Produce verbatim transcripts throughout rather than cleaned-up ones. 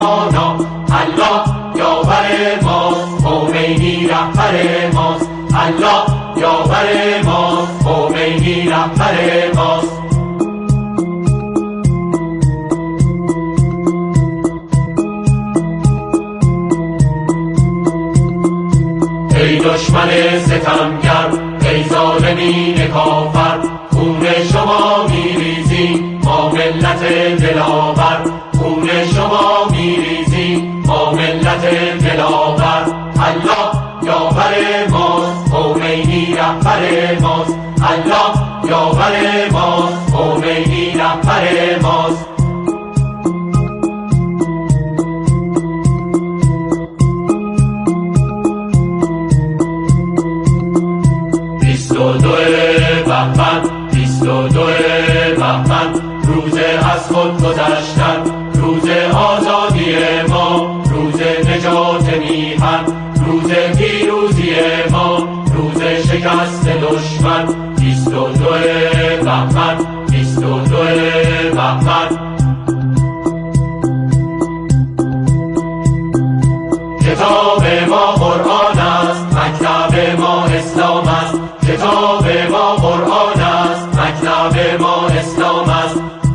الله یاور ماست، خمینی رهبر ماست. الله یاور ماست، خمینی رهبر ماست. ای دشمن ستمگر، ای ظالمین کافر، خون شما میریزیم ما ملت دلاور. خون شما میریزیم ما ملت دلاور. الله یاور ماست، خمینی رهبر ماست. الله یاور ماست، خمینی رهبر ماست. بیست و دو بهمن، بیست و دو بهمن، روز از خود گذشتن، روز آزادی ما، روز نجات میهن، روز پیروزی ما، روز شکست دشمن. بیست و دو بهمن، بیست و دو بهمن. کتاب ما قرآن است، مکتب ما اسلام است. کتاب ما قرآن است، مکتب ما اسلام است.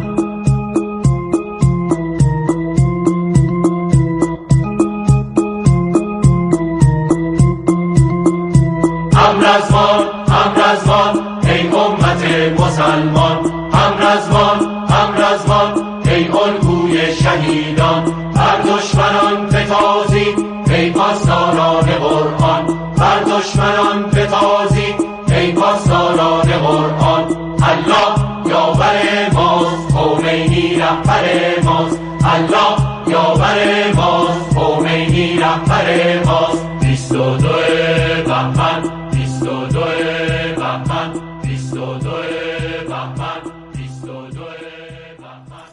همرزمان، همرزمان، ای امت مسلمان. همرزمان، همرزمان، ای الگوی شهیدان. بر دشمنان بتازید ای پاسداران قرآن. بر دشمنان بتازید ای پاسداران قرآن. الله یاور ماست، خمینی رهبر ماست. الله یاور ماست، خمینی رهبر ماست. بیست و دو بهمن، بیست و دو بهمن، بیست و دو بهمن، بیست و دو بهمن.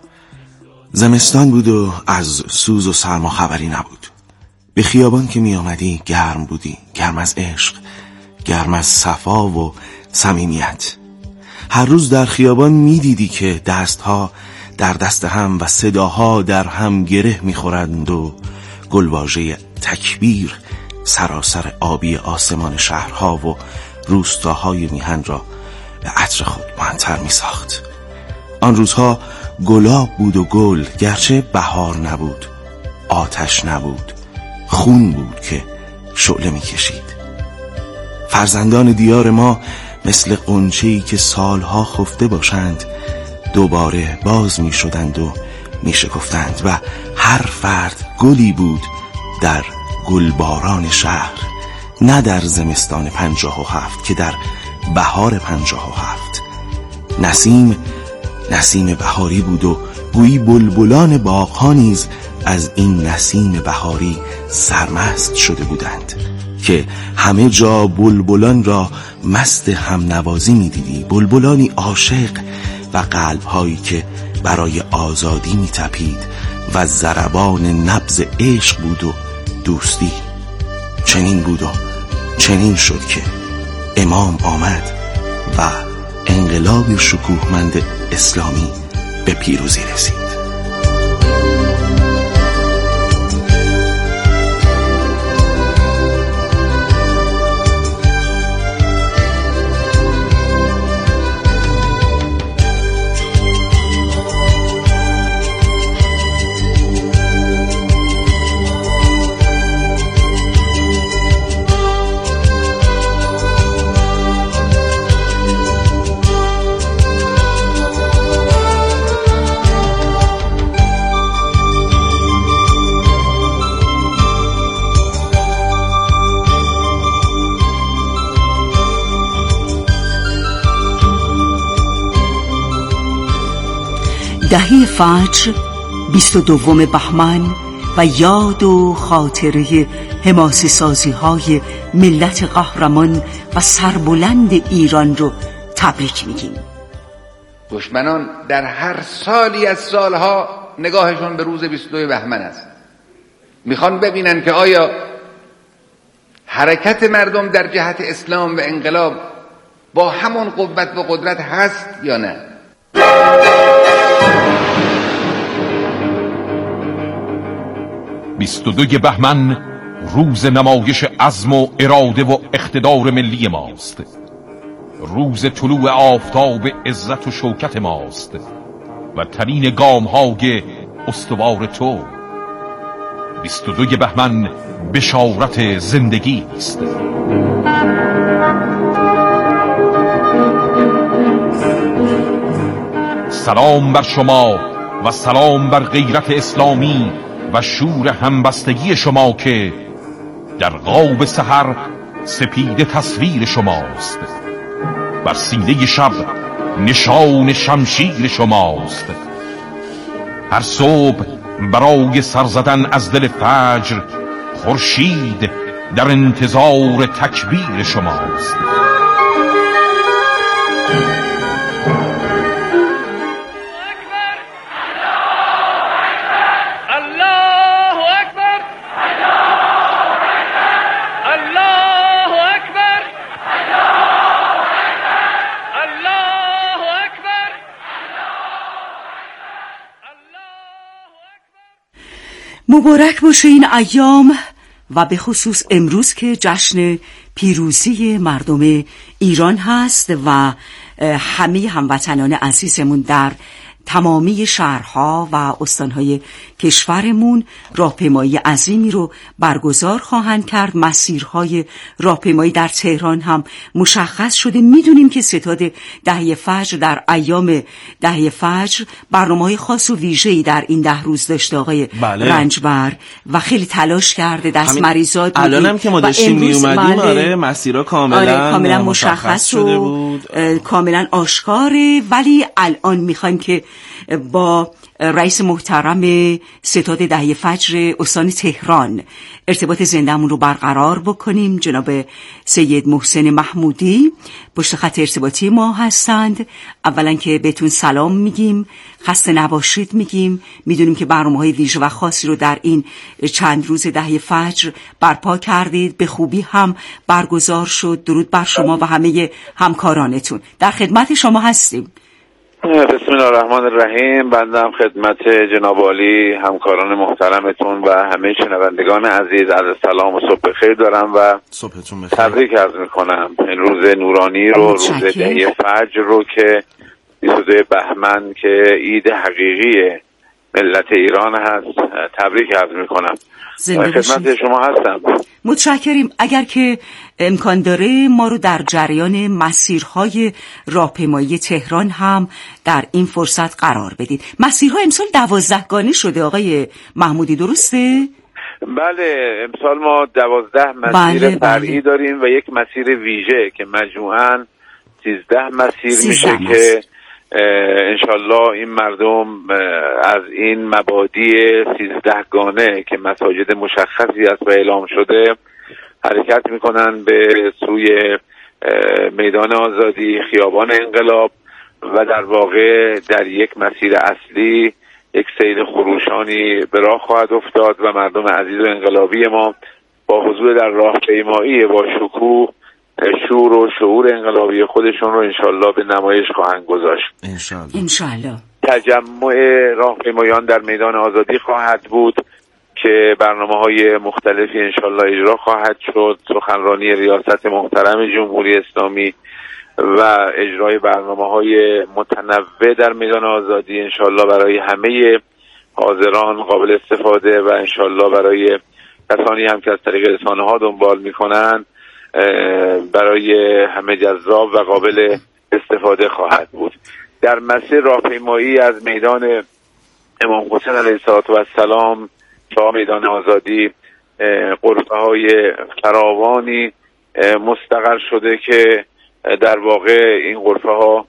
زمستان بود و از سوز و سرما خبری نبود. به خیابان که می آمدی گرم بودی، گرم از عشق، گرم از صفا و صمیمیت. هر روز در خیابان می دیدی که دستها در دست هم و صداها در هم گره می خورند و گلواژه تکبیر سراسر آبی آسمان شهرها و روستاهای میهن را به عطر خود منتر می ساخت. آن روزها گلاب بود و گل، گرچه بهار نبود، آتش نبود، خون بود که شعله می کشید. فرزندان دیار ما مثل غنچه‌ای که سالها خفته باشند دوباره باز می شدند و می شکفتند و هر فرد گلی بود در گلباران شهر، نه در زمستان پنجاه و هفت که در بهار پنجاه و هفت. نسیم نسیم بهاری بود و گویی بلبلان باغ‌ها نیز از این نسیم بهاری سرمست شده بودند که همه جا بلبلان را مست همنوازی می دیدی. بلبلانی عاشق و قلب‌هایی که برای آزادی می تپید و ضربان نبض عشق بود و دوستی. چنین بود و چنین شد که امام آمد و انقلاب شکوهمند اسلامی به پیروزی رسید. دهه فجر، بیست و دوم بهمن و یاد و خاطره حماسه سازی های ملت قهرمان و سربلند ایران رو تبریک میگیم. دشمنان در هر سالی از سالها نگاهشون به روز بیست و دو بهمن است. میخوان ببینن که آیا حرکت مردم در جهت اسلام و انقلاب با همون قوت و قدرت هست یا نه. بیست و دوی بهمن روز نمایش عزم و اراده و اقتدار ملی ماست. روز طلوع آفتاب عزت و شوکت ماست و ترین گام های استوار تو. بیست و دوی بهمن بشارت زندگی است. سلام بر شما و سلام بر غیرت اسلامی و شور همبستگی شما که در غاب سحر سپید تصویر شماست. بر سینه شب نشان شمشیر شماست. هر صبح برای سر زدن از دل فجر خورشید در انتظار تکبیر شماست. مبارک باشه این ایام و به خصوص امروز که جشن پیروزی مردم ایران هست و همه هموطنان عزیزمون در تمامی شهرها و استانهای کشورمون راهپیمایی عظیمی رو برگزار خواهند کرد. مسیرهای راهپیمایی در تهران هم مشخص شده. میدونیم که ستاد دهه فجر در ایام دهه فجر برنامه‌های خاص و ویژه‌ای در این ده روز داشته آقای بله. رنجبر و خیلی تلاش کرده دست مریضات. الان هم که ما داشتیم می اومدیم آره مسیرها کاملا آره کاملا مشخص, مشخص شده بود، کاملا آشکاره. ولی الان میخوایم که با رئیس محترم ستاد دهه فجر استان تهران ارتباط زنده‌مون رو برقرار بکنیم. جناب سید محسن محمودی پشت خط ارتباطی ما هستند. اولا که بهتون سلام میگیم، خسته نباشید میگیم. میدونیم که برنامه‌های ویژه و خاصی رو در این چند روز دهه فجر برپا کردید، به خوبی هم برگزار شد. درود بر شما و همه همکارانتون. در خدمت شما هستیم. بسم الله الرحمن الرحیم. بنده هم خدمت جناب عالی همکاران محترمتون و همه شنوندگان عزیز عرض سلام و صبح خیر دارم و صبحتون بخیر. تبریک عرض میکنم این روز نورانی رو، روز دهه فجر رو که بیست و دو بهمن که عید حقیقی ملت ایران هست تبریک عرض میکنم. خدمت شما هستم. متشکریم. اگر که امکان داره ما رو در جریان مسیرهای راهپیمایی تهران هم در این فرصت قرار بدید. مسیرها امسال دوازدهگانه شده آقای محمودی، درسته؟ بله، امسال ما دوازده مسیر بله، فرعی بله. داریم و یک مسیر ویژه که مجموعاً سیزده مسیر سیزده میشه مسیر. که انشالله این مردم از این مبادی سیزدهگانه که مساجد مشخصی است و اعلام شده حرکت میکنن به سوی میدان آزادی، خیابان انقلاب و در واقع در یک مسیر اصلی یک سیل خروشانی به راه خواهد افتاد و مردم عزیز و انقلابی ما با حضور در راهپیمایی با شکوه شور و شعور انقلابی خودشون رو انشالله به نمایش خواهند گذاشت. انشالله. انشالله. تجمع راهپیمایان در میدان آزادی خواهد بود که برنامه‌های مختلفی انشالله اجرا خواهد شد. سخنرانی ریاست محترم جمهوری اسلامی و اجرای برنامه‌های متنوع در میدان آزادی انشالله برای همه حاضران قابل استفاده و انشالله برای کسانی هم که از طریق رسانه‌ها دنبال می‌کنند برای همه جذاب و قابل استفاده خواهد بود. در مسیر راهپیمایی از میدان امام حسین علیه السلام تا میدان آزادی غرفه‌های فراوانی مستقر شده که در واقع این غرفه‌ها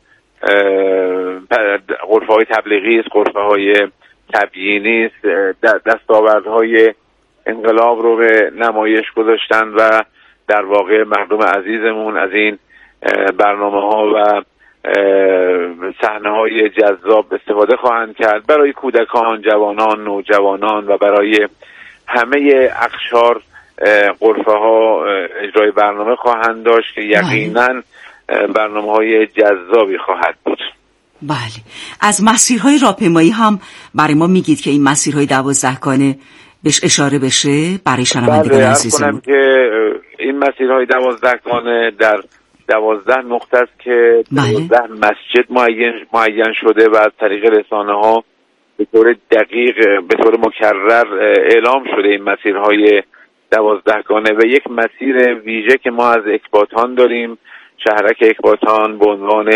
غرفه‌های تبلیغی است، غرفه‌های تبیینی است، دستاوردهای انقلاب رو به نمایش گذاشتن و در واقع مردم عزیزمون از این برنامه‌ها و صحنه‌های جذاب استفاده خواهند کرد. برای کودکان، جوانان، نوجوانان و برای همه اقشار غرفه‌ها اجرای برنامه خواهند داشت که یقیناً برنامه‌های جذابی خواهد بود. بله. از مسیرهای راهپیمایی هم برای ما میگید که این مسیرهای دوازدهگانه بهش اشاره بشه برای شنوندگان بله، عزیزمون؟ کنم که این مسیرهای دوازده گانه در دوازده نقطه است که دوازده مسجد معین معین شده و از طریق رسانه ها به طور دقیق به طور مکرر اعلام شده این مسیرهای دوازده گانه و یک مسیر ویژه که ما از اکباتان داریم، شهرک اکباتان به عنوان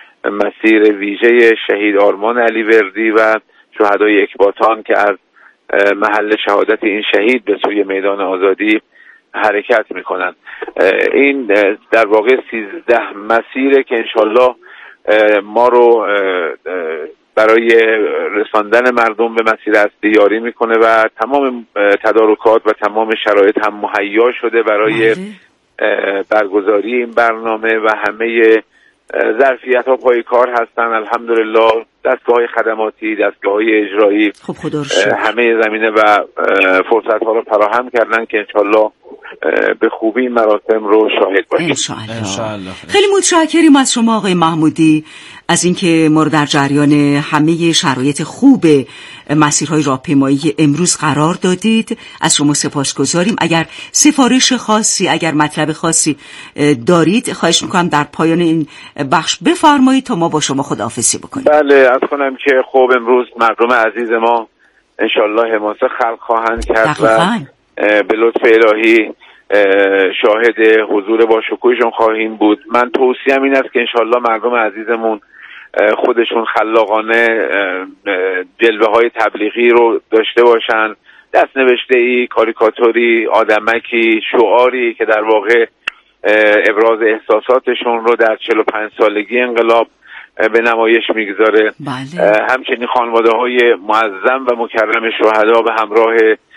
مسیر ویژه شهید آرمان علیوردی و شهدای اکباتان که از محل شهادت این شهید به سوی میدان آزادی حرکت میکنن. این در واقع سیزده مسیره که انشالله ما رو برای رساندن مردم به مسیر اصلی یاری میکنه و تمام تدارکات و تمام شرایط هم مهیا شده برای برگزاری این برنامه و همه ظرفیت ها پای کار هستن. الحمدلله دستگاه های خدماتی، دستگاه های اجرایی خب خدا رو شکر همه زمینه و فرصت ها رو فراهم کردن که انشالله به خوبی این مراسم رو شاهد باشیم. انشالله. خیلی متشکریم از شما آقای محمودی از اینکه ما رو در جریان همه شرایط خوب مسیرهای راهپیمایی امروز قرار دادید. از شما سپاسگزاریم. اگر سفارش خاصی، اگر مطلب خاصی دارید خواهش میکنم در پایان این بخش بفرمایید تا ما با شما خداحافظی بکنیم. بله، از کنم که خب امروز مردم عزیز ما انشالله حماسه خلق خواهند کرد دقیقاً. و به لطف الهی شاهد حضور با شکوهشون خواهیم بود. من توصیهم این است که انشالله مردم عزیزمون خودشون خلاقانه جلوه های تبلیغی رو داشته باشن، دست نوشته ای، کاریکاتوری، آدمکی، شعاری که در واقع ابراز احساساتشون رو در چهل و پنج سالگی انقلاب به نمایش میگذاره. بله. همچنین خانواده های معظم و مکرم شهدا به همراه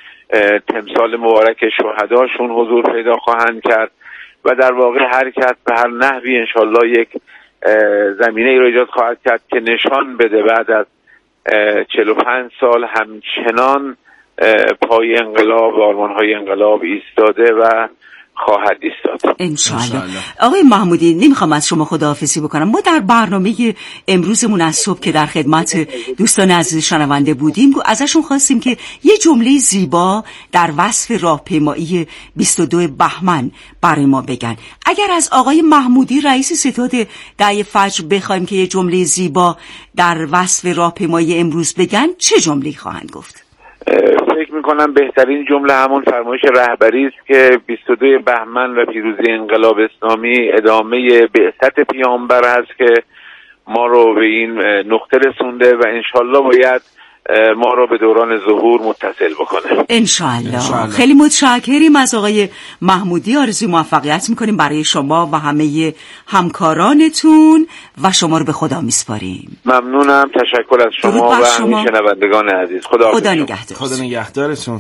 تمثال مبارک شهداشون حضور پیدا خواهند کرد و در واقع هر کس به هر نحوی انشالله یک زمینه ای رو ایجاد خواهد کرد که نشان بده بعد از چهل و پنج سال همچنان پای انقلاب و آرمان‌های انقلاب ایستاده و خواهد ایستاد انشالله. آقای محمودی نمیخوام از شما خداحافظی بکنم. ما در برنامه امروزمون از صبح که در خدمت دوستان عزیز شنونده بودیم ازشون خواستیم که یه جمله زیبا در وصف راهپیمایی بیست و دو بهمن برای ما بگن. اگر از آقای محمودی رئیس ستاد دعی فجر بخوایم که یه جمله زیبا در وصف راهپیمایی امروز بگن چه جمله‌ای خواهند گفت؟ فکر میکنم بهترین جمله همون فرمایش رهبری است که بیست و دو بهمن و پیروزی انقلاب اسلامی ادامه بعثت پیامبر است که ما رو به این نقطه رسونده و انشالله باید ما رو به دوران ظهور متصل بکنه. انشالله. خیلی متشکریم از آقای محمودی. آرزوی موفقیت میکنیم برای شما و همه همکارانتون و شما رو به خدا میسپاریم. ممنونم، تشکر از شما و همه شنوندگان عزیز. خدا خدا نگهدار. خدا نگهدارتون.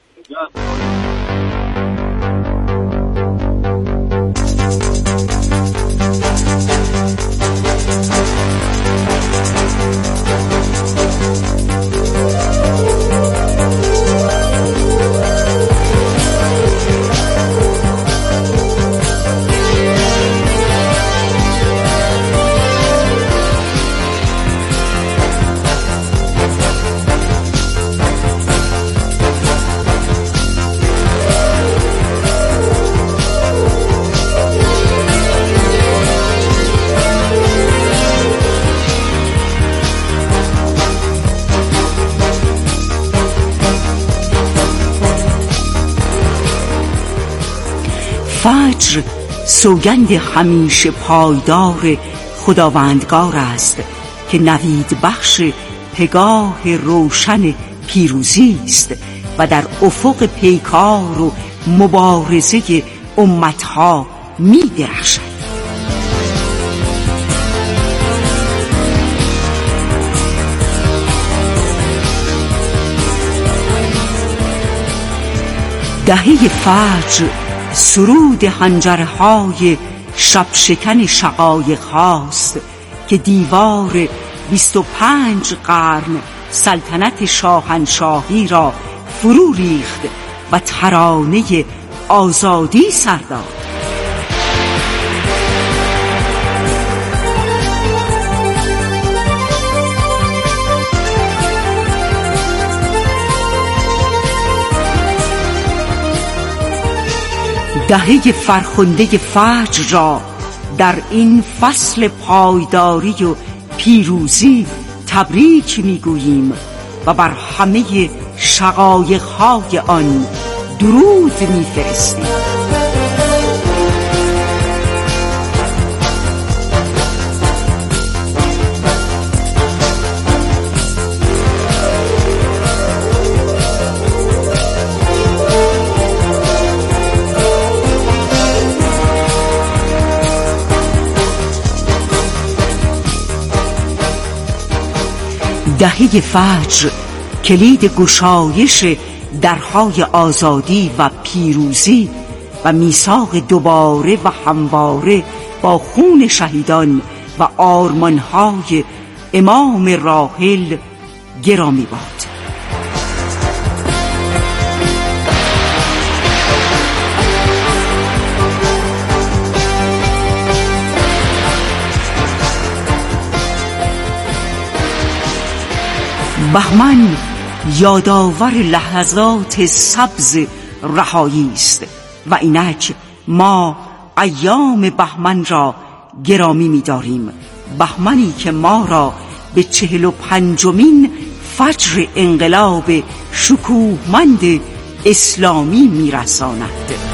فجر سوگند همیشه پایدار خداوندگار است که نوید بخش پگاه روشن پیروزی است و در افق پیکار و مبارزه امتها می درخشد. دهه فجر سرود حنجرهای شب شکن شقایق هاست که دیوار بیست و پنج قرن سلطنت شاهنشاهی را فرو ریخت و ترانه آزادی سر داد. دهه فرخنده فجر را در این فصل پایداری و پیروزی تبریک میگوییم و بر همه شقایق‌های آن درود میفرستیم. دهه فجر کلید گشایش درهای آزادی و پیروزی و میثاق دوباره و همواره با خون شهیدان و آرمانهای امام راحل گرامی باد. بهمن یادآور لحظات سبز رهایی است و اینک ما ایام بهمن را گرامی می‌داریم، بهمنی که ما را به چهل و پنجمین فجر انقلاب شکوهمند اسلامی می‌رساند.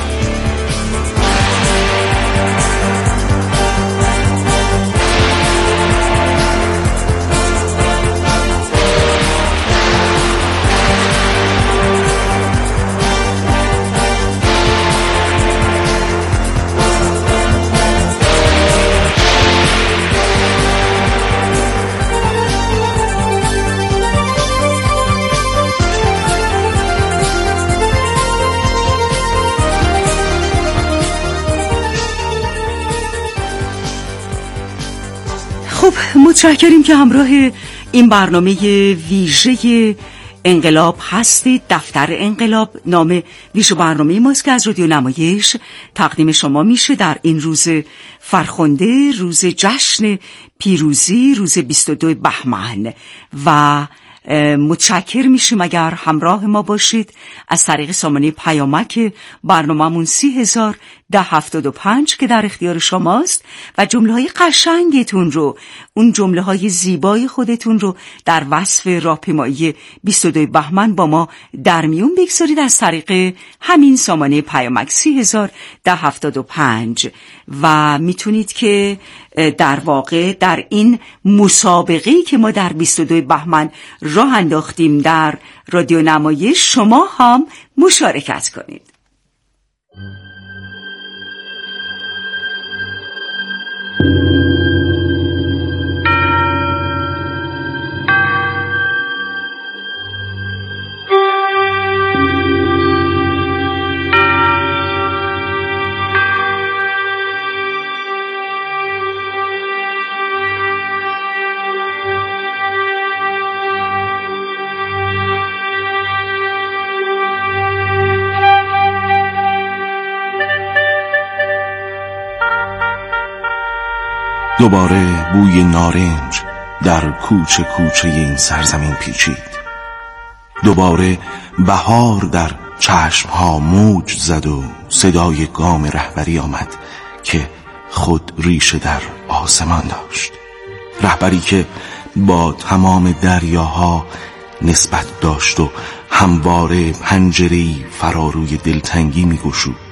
خب متشکریم که همراه این برنامه ویژه انقلاب هستید. دفتر انقلاب نام ویژه برنامه ماست که از رادیو نمایش تقدیم شما میشه در این روز فرخنده، روز جشن پیروزی، روز بیست و دو بهمن و متشکر میشیم اگر همراه ما باشید از طریق سامانه پیامک برنامه‌مون سی هزار ده هفتاد و پنج که در اختیار شماست و جمله های قشنگتون رو، اون جمله های زیبای خودتون رو در وصف راهپیمایی بیست و دو بهمن با ما در میون بگذارید از طریق همین سامانه پیامک سی هزار ده هفتاد و پنج و میتونید که در واقع در این مسابقه‌ای که ما در بیست و دو بهمن راه انداختیم در رادیو نمایش شما هم مشارکت کنید. دوباره بوی نارنج در کوچه کوچه این سرزمین پیچید. دوباره بهار در چشمها موج زد و صدای گام رهبری آمد که خود ریشه در آسمان داشت. رهبری که با تمام دریاها نسبت داشت و همواره پنجره‌ای فراروی دلتنگی می گشود.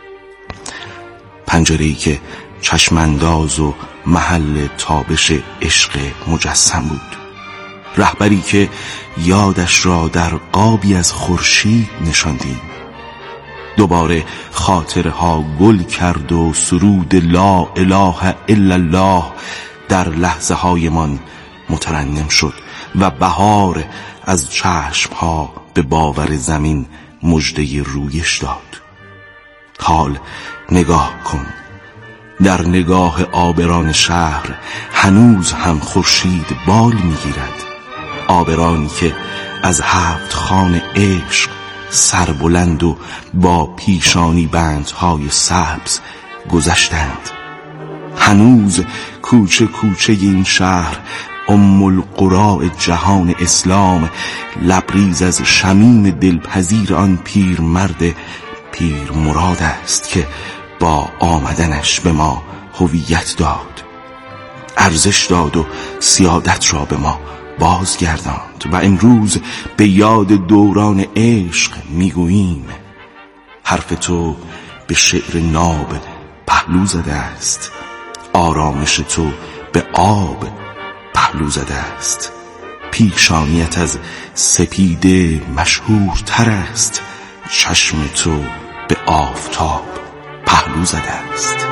پنجره‌ای که چشمانداز و محل تابش عشق مجسم بود. رهبری که یادش را در قابی از خورشید نشاندیم. دوباره خاطرها گل کرد و سرود لا اله الا الله در لحظه هایمان مترنم شد و بهار از چشمها به باور زمین مژده رویش داد. حال نگاه کن، در نگاه آبران شهر هنوز هم خورشید بال میگیرد. آبرانی که از هفت خان عشق سربلند و با پیشانی بندهای سبز گذشتند. هنوز کوچه کوچه این شهر ام القرى جهان اسلام لبریز از شمیم دلپذیر آن پیرمرد پیر مراد است که با آمدنش به ما هویت داد، ارزش داد و سیادت را به ما بازگرداند و امروز به یاد دوران عشق میگوییم حرف تو به شعر ناب پهلو زده است، آرامش تو به آب پهلو زده است، پیشانیت از سپیده مشهورتر است، چشم تو به آفتاب پهلو زده است.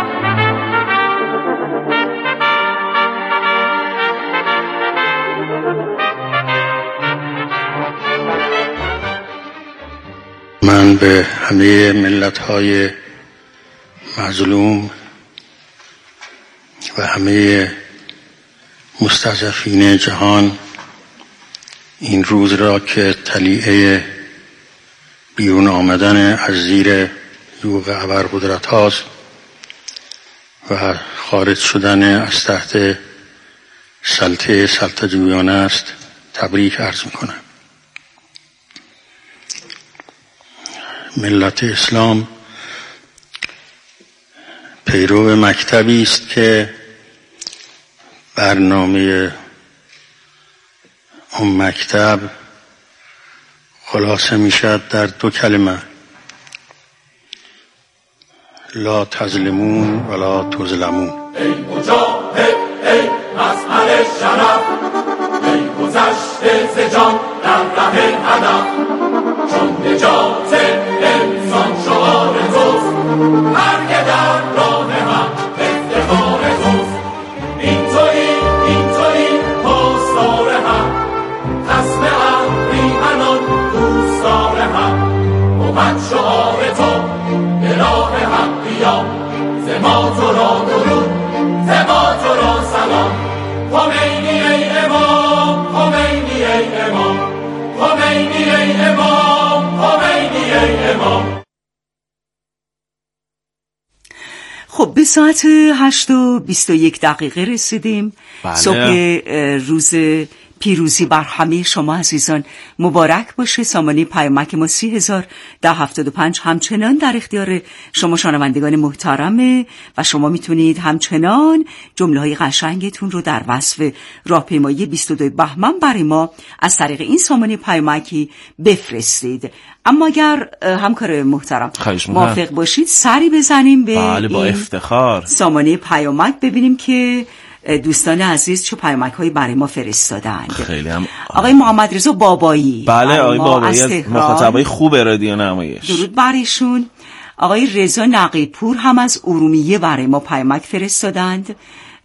من به همه ملت‌های مظلوم و همه مستضعفین جهان این روز را که طلیعه بیرون آمدن از زیر یوغ ابرقدرت هاست و خارج شدن از تحت سلطه سلطه‌جویانه است تبریک عرض می‌کنم. ملت اسلام پیرو مکتبی است که برنامه اون مکتب خلاصه میشد در دو کلمه: لا تظلمون ولا تظلمون. ای مجاهد، ای مظهر شرف، ای گذشته ز جان در ره هدف، چون نجات انسان شعار توست، هر که در راه هم افتخار توست. این تویی، این تویی پاسدار هم، خصم اهریمنان دوستدار هم. اومد شعار تو به راه حق قیام، ز ما تو را درود، ز ما تو را سلام. خمینی ای امام، خمینی ای امام، خمینی ای امام، خمینی ای امام. خب به ساعت هشت و بیست و یک دقیقه رسیدیم. بله. صبح روز پیروزی بر همه شما عزیزان مبارک باشه. سامانه پیامک ما سی هزار ده هفتاد و پنج همچنان در اختیار شما شنوندگان محترمه و شما میتونید همچنان جمله های قشنگتون رو در وصف راهپیمایی بیست و دو بهمن برای ما از طریق این سامانه پیامکی بفرستید. اما اگر همکار محترم موافق باشید سری بزنیم به بله با این افتخار سامانه پیامک ببینیم که دوستان عزیز چه پیامک هایی برای ما فرستادند. خیلی هم آقای محمد رضا بابایی، بله آقای بابایی از مخاطبای خوب رادیو نمایش، درود برشون. آقای رضا نقیپور هم از ارومیه برای ما پیامک فرستادند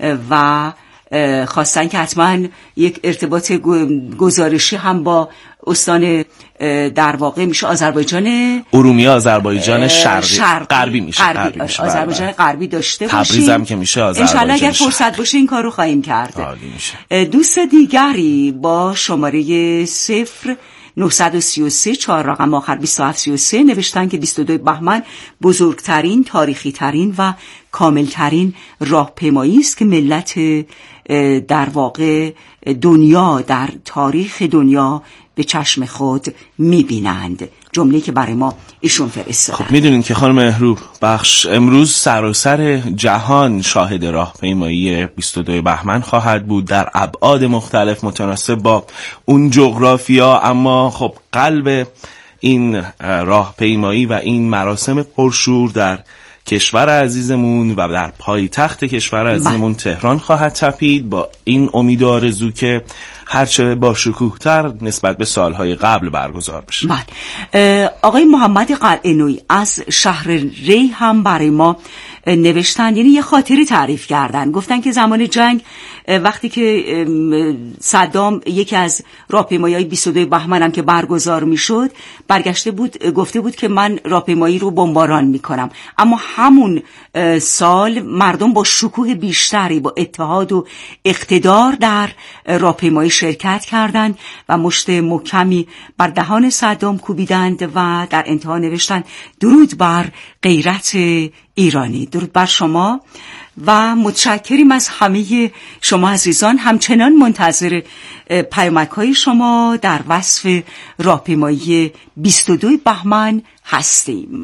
و خواستن که حتما یک ارتباط گزارشی هم با استان در واقع میشه آذربایجان ارومیه، آذربایجان شرقی, شرقی غربی میشه، غربی غربی میشه آذربایجان غربی داشته باشیم. تبریز هم که میشه آذربایجان. ان اگر فرصت باشه این کارو خواهیم کرد. عالی میشه. دوست دیگری با شماره صفر نهصد و سی و سه چهار رقم آخر بیست و هفت سی و سه نوشتن که بیست و دو بهمن بزرگترین، تاریخی ترین و کامل ترین راهپیمایی است که ملت در واقع دنیا در تاریخ دنیا به چشم خود میبینند. جمله که برای ما ایشون فرستادن. خب میدونین که خانم مهرو بخش امروز سراسر جهان شاهد راهپیمایی بیست و دو بهمن خواهد بود در ابعاد مختلف متناسب با اون جغرافیا، اما خب قلب این راهپیمایی و این مراسم پرشور در کشور عزیزمون و در پایتخت کشور عزیزمون تهران خواهد تپید، با این امید و آرزو که هرچه با شکوه‌تر نسبت به سالهای قبل برگزار بشه. بله. آقای محمد قلعه‌نویی از شهر ری هم برای ما نوشتن، یعنی یه خاطره تعریف کردن. گفتن که زمان جنگ وقتی که صدام یکی از راهپیمایی‌های بیست و دو بهمن هم که برگزار میشد برگشته بود گفته بود که من راهپیمایی رو بمباران میکنم، اما همون سال مردم با شکوه بیشتری با اتحاد و اقتدار در راهپیمایی شرکت کردند و مشت محکمی بر دهان صدام کوبیدند و در انتها نوشتن درود بر غیرت ایرانی. درود بر شما و متشکریم از همه شما عزیزان. همچنان منتظر پیامک‌های شما در وصف راهپیمایی بیست و دو بهمن هستیم.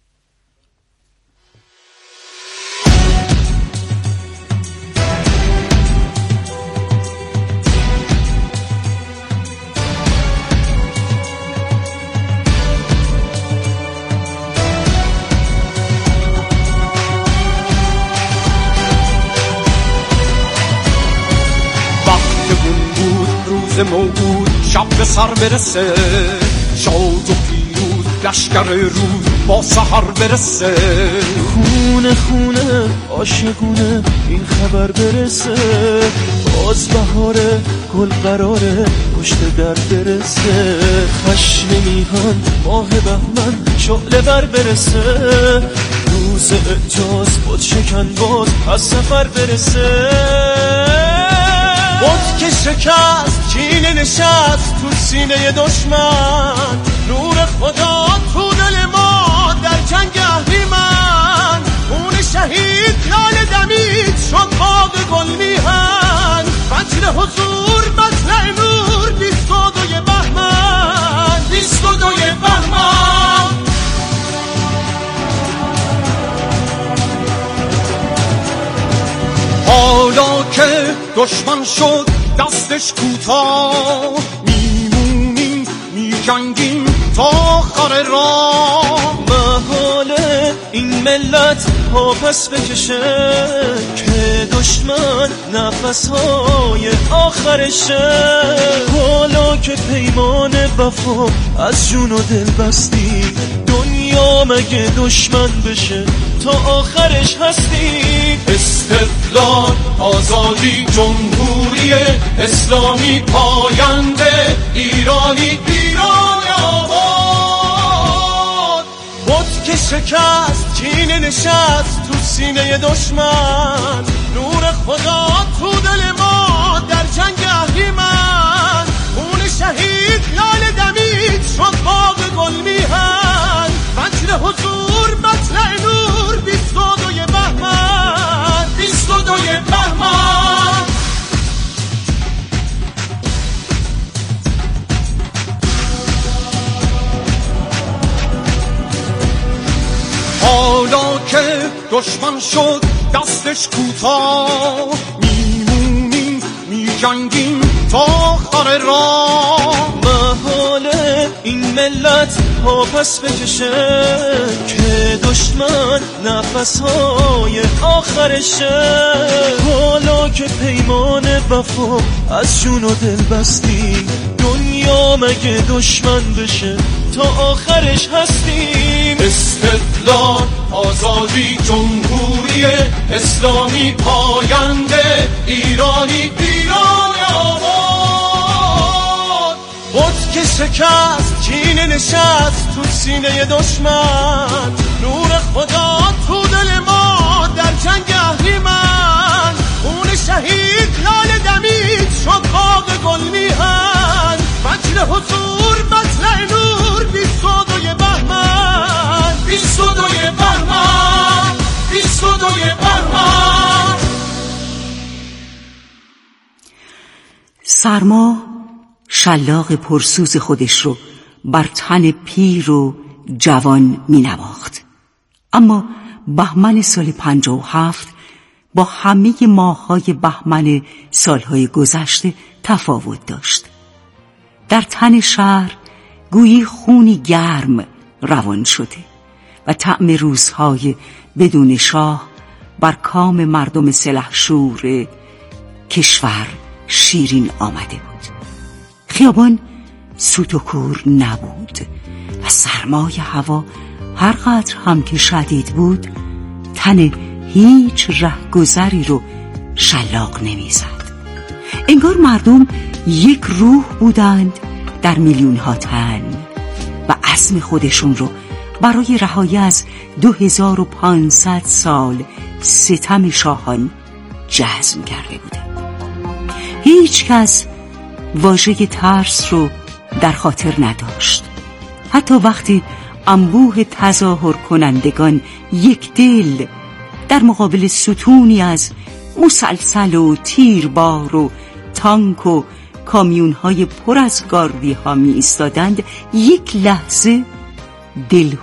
موعود شب به سر برسه، شاد و پیروز لشکر روز با سحر برسه. خونه خونه عاشقونه این خبر برسه، باز بهاره گل قراره پشت در برسه. خشم میهن ماه بهمن شعله بر برسه، روز اعجاز بود شکن باز از سفر برسه. بود که شکست کینه نشست تو سینه دشمن، نور خدا تو دل ما در جنگ اهریمن. خون شهید لاله دمید شد باغ گل میهن، فجر حضور مطلع نور بیست و دوی بهمن، بیست و دوی بهمن. حالا که دشمن شد دستش کوتاه، میمونیم میجنگیم تا آخر راه. محاله این ملت ها پس بکشه که دشمن نفسهای آخرشه. حالا که پیمان وفا از جون و دل بستی، دنیا مگه دشمن بشه تا آخرش هستی. استقلال آزادی جمهوری اسلامی پاینده، ایرانی ایران آباد. بود که شکست کینه نشست تو سینه دشمن، نور خدا تو دل ما در جنگ اهریمن. خون شهید لاله دمید شد باغ گل میهن، فجر حضور مطلع نور بیست و دوی بهمن، بیست و دوی بهمن. حالا که دشمن شد دستش کوتاه، میمونیم میجنگیم تا آخر راه. محاله این ملت ها پس بکشه که دشمن نفسهای آخرشه. حالا که پیمان وفا از جون و دل بستی، دنیا مگه دشمن بشه تا آخرش هستیم. استقلال آزادی جمهوری اسلامی پاینده، ایرانی ایران آباد. بود که شکست کینه نشست تو سینه دشمن، نور خدا تو دل ما در جنگ اهریمن. خون شهید لاله دمید شد باغ گل میهن، فجر حضور مطلع نور بیست و دوی بهمن، بیست و دوی بهمن، بیست و دوی بهمن. سرما شلاق پرسوز خودش رو بر تن پیر و جوان می نواخت. اما بهمن سال پنجاه و هفت با همه ماه‌های بهمن سالهای گذشته تفاوت داشت. در تن شهر گویی خونی گرم روان شده و طعم روزهای بدون شاه بر کام مردم سلحشور کشور شیرین آمده بود. خیابان سوت و کور نبود و سرمای هوا هر قدر هم که شدید بود تن هیچ رهگذری رو شلاق نمیزد. انگار مردم یک روح بودند در میلیون ها تن و عزم خودشون رو برای رهایی از دو هزار و پانصد سال ستم شاهان جزم کرده بودند. هیچ کس واژه ترس رو در خاطر نداشت. حتی وقتی انبوه تظاهر کنندگان یک دل در مقابل ستونی از مسلسل و تیربار و تانک و کامیون های پر از گاردی ها می ایستادند، یک لحظه دل